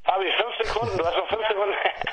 Fabi, 5 Sekunden, du hast noch 5 Sekunden.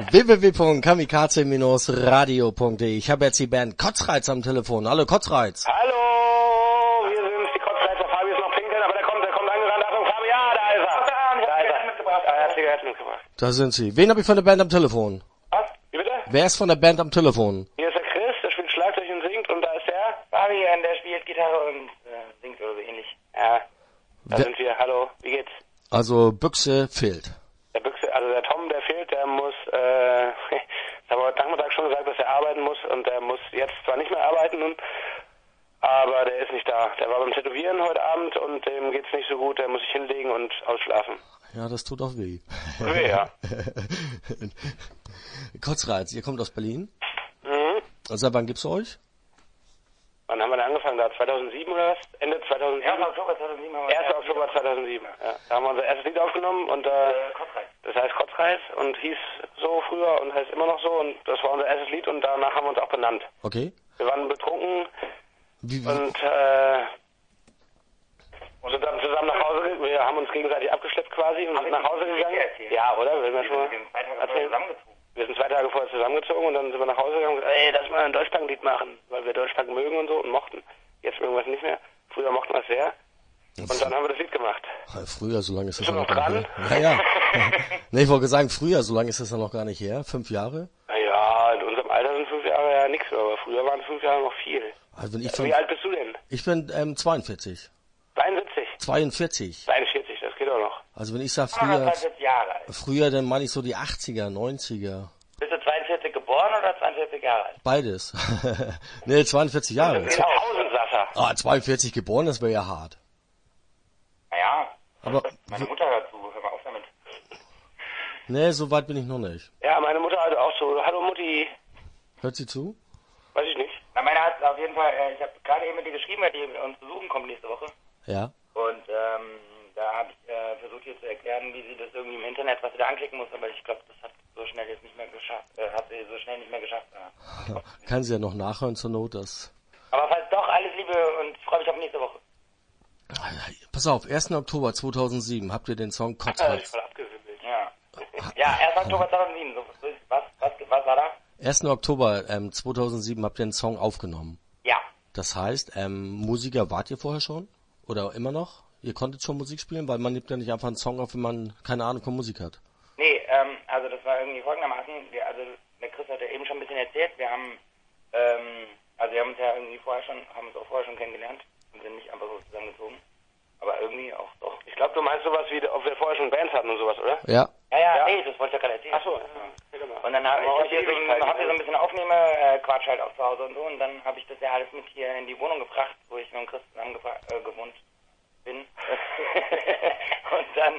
www.kamikaze-radio.de. Ich habe jetzt die Band Kotzreiz am Telefon. Hallo Kotzreiz. Hallo, wir sind die Kotzreizer. Fabi ist noch pinkeln, aber der kommt angerannt. Achtung, Fabi, ja, da ist er. Da ist er. Er hat Zigaretten mitgebracht. Da sind Sie. Wen habe ich von der Band am Telefon? Was? Wie bitte? Wer ist von der Band am Telefon? Hier ist der Chris, der spielt Schlagzeug und singt, und da ist der Fabi, der spielt Gitarre und singt oder so ähnlich. Ja, da sind wir. Hallo, wie geht's? Also Büchse fehlt. Der Büchse, also der Tom, der fehlt, der muss, das haben wir heute Nachmittag schon gesagt, dass er arbeiten muss, und der muss jetzt zwar nicht mehr arbeiten nun, aber der ist nicht da. Der war beim Tätowieren heute Abend und dem geht's nicht so gut, der muss sich hinlegen und ausschlafen. Ja, das tut auch weh. Weh, ja. Kotzreiz, ihr kommt aus Berlin? Mhm. Und seit wann gibt's euch? Wann haben wir denn angefangen da? 2007 oder was? Ende 2007? 1. Oktober 2007 haben wir 1. Oktober 2007, ja. Da haben wir unser erstes Lied aufgenommen und Kotzreiz. das heißt Kotzreiz und hieß so früher und heißt immer noch so, und das war unser erstes Lied, und danach haben wir uns auch benannt. Okay. Wir waren betrunken Wie, und sind dann zusammen nach Hause gegangen. Wir haben uns gegenseitig abgeschleppt quasi und sind nach Hause gegangen. Ja, oder? Will man schon mal erzählen? Wir sind 2 Tage vorher zusammengezogen und dann sind wir nach Hause gegangen und gesagt, ey, lass mal ein Deutschpunk-Lied machen, weil wir Deutschpunk mögen und so und mochten. Jetzt irgendwas nicht mehr. Früher mochten wir es sehr. Und dann haben wir das Lied gemacht. Früher, so lange ist das Bist du ja noch noch gar nicht her. Ja. Nee, ich wollte sagen, früher, so lange ist das ja noch gar nicht her. 5 Jahre? Naja, in unserem Alter sind 5 Jahre ja nichts, aber früher waren 5 Jahre noch viel. Also wenn ich Wie alt bist du denn? Ich bin 42. 72? 42. 42, das geht auch noch. Also wenn ich sage 42 Jahre alt. früher, dann meine ich so die 80er, 90er. Bist du 42 geboren oder 42 Jahre alt? Beides. Nee, 42 Jahre. In Tausendsasser. 42 geboren, das wäre ja hart. Naja, Aber meine Mutter hört zu, hör mal auf damit. nee, so weit bin ich noch nicht. Ja, meine Mutter hatte auch so, hallo Mutti. Hört sie zu? Weiß ich nicht. Na, meine hat auf jeden Fall, ich habe gerade eben mit ihr geschrieben, weil die uns besuchen kommt nächste Woche. Ja. Und da habe ich versucht ihr zu erklären, wie sie das irgendwie im Internet, was sie da anklicken muss, aber ich glaube, das hat so schnell jetzt nicht mehr geschafft, hat sie so schnell nicht mehr geschafft. Kann sie ja noch nachhören zur Not, das. Aber falls doch, alles Liebe und ich freue mich auf nächste Woche. Pass auf, 1. Oktober 2007 habt ihr den Song Ich Kotzreiz. voll abgewimmelt. Ja. Ja, 1. Oktober 2007. So, was war da? 1. Oktober 2007 habt ihr den Song aufgenommen. Ja. Das heißt, Musiker wart ihr vorher schon? Oder immer noch? Ihr konntet schon Musik spielen? Weil man nimmt ja nicht einfach einen Song auf, wenn man keine Ahnung von Musik hat. Nee, also das war irgendwie folgendermaßen, also der Chris hat ja eben schon ein bisschen erzählt, wir haben uns ja irgendwie haben uns auch vorher schon kennengelernt und sind nicht einfach so zusammengezogen. Aber irgendwie auch doch. Ich glaube, du meinst sowas wie, ob wir vorher schon Bands hatten und sowas, oder? Ja. Ja, nee, das wollte ich ja gerade erzählen. Ach so. Und dann habe ich hier so ein bisschen Aufnehme-Quatsch halt auch zu Hause und so, und dann habe ich das ja alles mit hier in die Wohnung gebracht, wo ich mit dem Chris zusammen gewohnt bin. Und dann,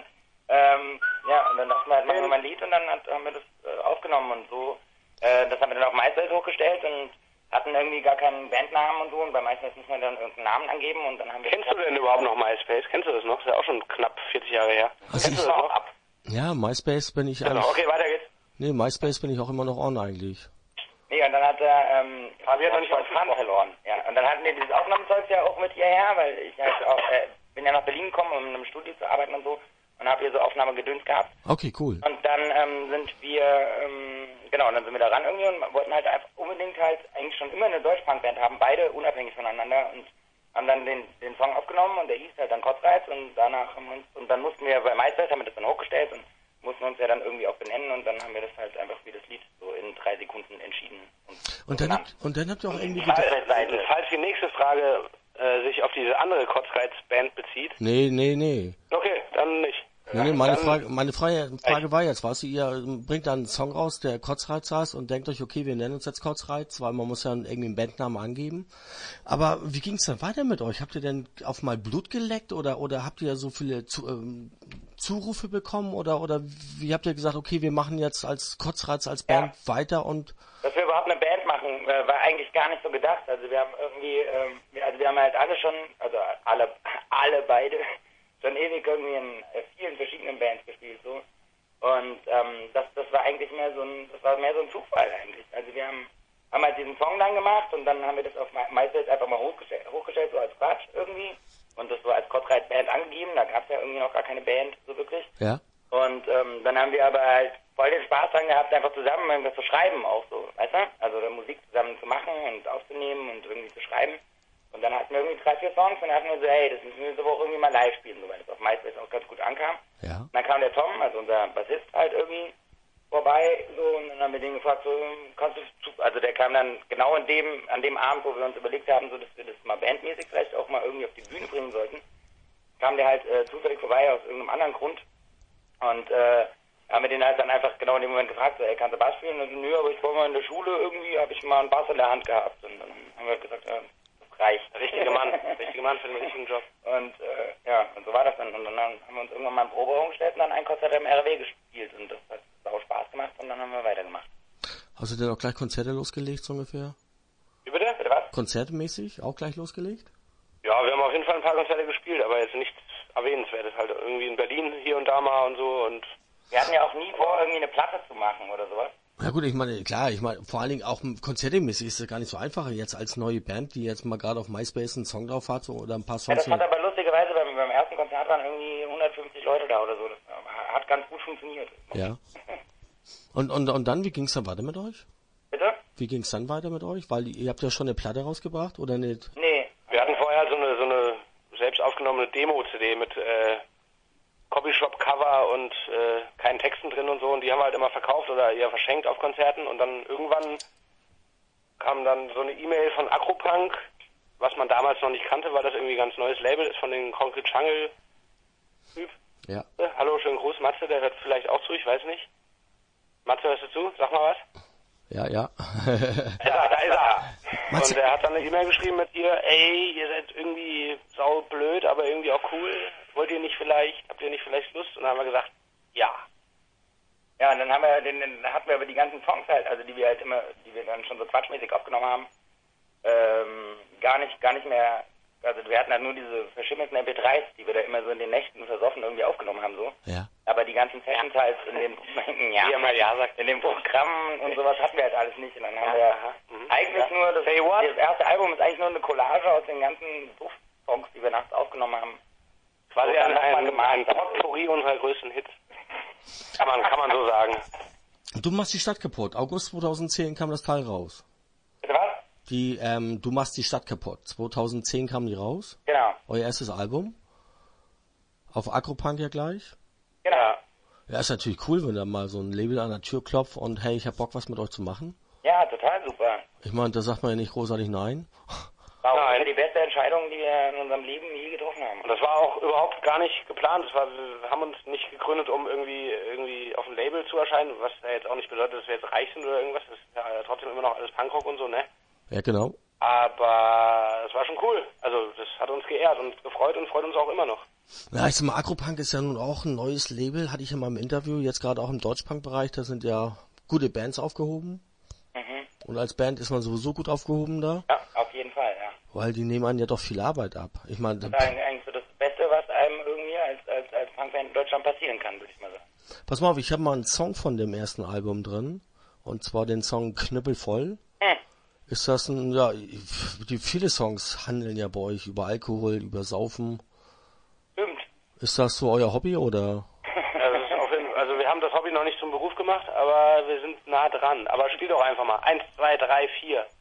und dann dachten wir halt, machen wir mal ein Lied, und dann haben wir das aufgenommen und so. Das haben wir dann auf MySpace hochgestellt und hatten irgendwie gar keinen Bandnamen und so, und bei MySpace muss man dann irgendeinen Namen angeben, und dann haben wir... Kennst du denn überhaupt noch MySpace? Kennst du das noch? Das ist ja auch schon knapp 40 Jahre her. Also Kennst du das noch? Ja, MySpace bin ich Genau, okay, weiter geht's. Nee, MySpace bin ich auch immer noch on eigentlich. Nee, und dann hat Fabi hat noch nicht mal Faden verloren. Ja, und dann hatten wir dieses Aufnahmezeug ja auch mit hierher, weil ich halt auch, bin ja nach Berlin gekommen, um in einem Studio zu arbeiten und so, und habe hier so Aufnahmegedöns gehabt. Okay, cool. Und dann sind wir, und dann sind wir da ran irgendwie und wollten halt einfach unbedingt halt eigentlich schon immer eine Deutschpunk-Band haben, beide unabhängig voneinander, und haben dann den Song aufgenommen, und der hieß halt dann Kotzreiz, und danach und dann mussten wir, bei MySpace haben wir das dann hochgestellt und mussten uns ja dann irgendwie auch benennen, und dann haben wir das halt einfach wie das Lied so in 3 Sekunden entschieden. Und dann habt ihr auch irgendwie Falls die nächste Frage sich auf diese andere Kotzreiz-Band bezieht. Nee. Okay, dann nicht. Nee, meine Frage war jetzt, weißt du, ihr bringt dann einen Song raus, der Kotzreiz heißt, und denkt euch, okay, wir nennen uns jetzt Kotzreiz, weil man muss ja irgendwie einen Bandnamen angeben. Aber wie ging es dann weiter mit euch? Habt ihr denn auf mal Blut geleckt oder habt ihr so viele Zurufe bekommen oder wie habt ihr gesagt, okay, wir machen jetzt als Kotzreiz, als Band weiter und... Dass wir überhaupt eine Band machen, war eigentlich gar nicht so gedacht. Also wir haben irgendwie, wir haben halt alle schon, also alle beide, schon ewig irgendwie in vielen verschiedenen Bands gespielt so. Und das war eigentlich mehr so ein Zufall eigentlich. Also wir haben halt diesen Song dann gemacht, und dann haben wir das auf MySpace einfach mal hochgestellt so als Quatsch irgendwie. Und das war als Kotzreiz Band angegeben, da gab es ja irgendwie noch gar keine Band so wirklich. Ja. Und dann haben wir aber halt voll den Spaß dran gehabt, einfach zusammen irgendwas zu schreiben auch so, weißt du? Also Musik zusammen zu machen und aufzunehmen und irgendwie zu schreiben. Und dann hatten wir irgendwie 3, 4 Songs und dann hatten wir so, hey, das müssen wir diese Woche irgendwie mal live spielen, so, weil das auf MySpace auch ganz gut ankam. Ja. Und dann kam der Tom, also unser Bassist, halt irgendwie vorbei, so, und dann haben wir den gefragt, so, also der kam dann genau an dem Abend, wo wir uns überlegt haben, so, dass wir das mal bandmäßig vielleicht auch mal irgendwie auf die Bühne bringen sollten, kam der halt zufällig vorbei aus irgendeinem anderen Grund und haben wir den halt dann einfach genau in dem Moment gefragt, so, ey, kannst du Bass spielen? Und nö, aber ich war mal in der Schule, irgendwie habe ich mal einen Bass in der Hand gehabt und dann haben wir gesagt, ja, das reicht. Richtiger Mann für den richtigen Job. Und ja, und so war das dann. Und dann haben wir uns irgendwann mal im Proberaum gestellt und dann ein Konzert im RW gespielt und das hat auch Spaß gemacht und dann haben wir weitergemacht. Hast du denn auch gleich Konzerte losgelegt, so ungefähr? Wie bitte? Bitte was? Konzertmäßig auch gleich losgelegt? Ja, wir haben auf jeden Fall ein paar Konzerte gespielt, aber jetzt nichts Erwähnenswertes. Halt irgendwie in Berlin hier und da mal und so. Und wir hatten ja auch nie vor, irgendwie eine Platte zu machen oder sowas. Ja gut, ich meine, klar, vor allen Dingen auch konzertmäßig ist es gar nicht so einfach jetzt als neue Band, die jetzt mal gerade auf MySpace einen Song drauf hat so, oder ein paar Songs. Ja, das hat aber lustigerweise beim ersten Konzert waren irgendwie 150 Leute da oder so. Das hat ganz gut funktioniert. Ja. Und dann, wie ging's dann weiter mit euch? Bitte? Wie ging's dann weiter mit euch? Weil ihr habt ja schon eine Platte rausgebracht, oder nicht? Nee. Wir hatten vorher so eine selbst aufgenommene Demo-CD mit Copyshop-Cover und keinen Texten drin und so, und die haben wir halt immer verkauft oder eher verschenkt auf Konzerten, und dann irgendwann kam dann so eine E-Mail von Agropunk, was man damals noch nicht kannte, weil das irgendwie ein ganz neues Label ist von den Concrete Jungle Typ. Ja. Hallo, schönen Gruß, Matze, der hört vielleicht auch zu, ich weiß nicht. Matze, hörst du zu? Sag mal was. Ja. Da ist er. Matze. Und er hat dann eine E-Mail geschrieben mit ihr, ey, ihr seid irgendwie saublöd, aber irgendwie auch cool. Habt ihr nicht vielleicht Lust? Und dann haben wir gesagt, ja. Ja, und dann hatten wir aber die ganzen Songs halt, also die wir dann schon so quatschmäßig aufgenommen haben, gar nicht mehr, also wir hatten halt nur diese verschimmelten MP3s, die wir da immer so in den Nächten versoffen irgendwie aufgenommen haben, so. Ja. Aber die ganzen Sessions halt in dem, in dem Programm und sowas hatten wir halt alles nicht. Und dann haben wir eigentlich nur, das erste Album ist eigentlich nur eine Collage aus den ganzen Songs, die wir nachts aufgenommen haben. Quasi ein Potpourri unserer größten Hits. Kann man so sagen. Du machst die Stadt kaputt. August 2010 kam das Teil raus. Bitte was? Du machst die Stadt kaputt. 2010 kam die raus. Genau. Euer erstes Album. Auf Agropunk ja gleich. Genau. Ja, ist natürlich cool, wenn da mal so ein Label an der Tür klopft und hey, ich hab Bock, was mit euch zu machen. Ja, total super. Ich meine, da sagt man ja nicht großartig nein. War auch die beste Entscheidung, die wir in unserem Leben je getroffen haben. Und das war auch überhaupt gar nicht geplant. Wir haben uns nicht gegründet, um irgendwie auf ein Label zu erscheinen, was ja jetzt auch nicht bedeutet, dass wir jetzt reich sind oder irgendwas. Das ist ja trotzdem immer noch alles Punkrock und so, ne? Ja, genau. Aber es war schon cool. Also das hat uns geehrt und gefreut und freut uns auch immer noch. Ja, ich sag mal, Agropunk ist ja nun auch ein neues Label, hatte ich ja mal im Interview, jetzt gerade auch im Deutschpunk-Bereich, da sind ja gute Bands aufgehoben. Mhm. Und als Band ist man sowieso gut aufgehoben da. Ja, auf jeden Fall, ja. Weil die nehmen einen ja doch viel Arbeit ab. Ich meine, das ist eigentlich so das Beste, was einem irgendwie als Punkband in Deutschland passieren kann, würde ich mal sagen. Pass mal auf, ich habe mal einen Song von dem ersten Album drin. Und zwar den Song Knüppelvoll. Ist das viele Songs handeln ja bei euch über Alkohol, über Saufen. Stimmt. Ist das so euer Hobby, oder? Also wir haben das Hobby noch nicht zum Beruf gemacht, aber wir sind nah dran. Aber spiel doch einfach mal. 1, 2, 3, 4.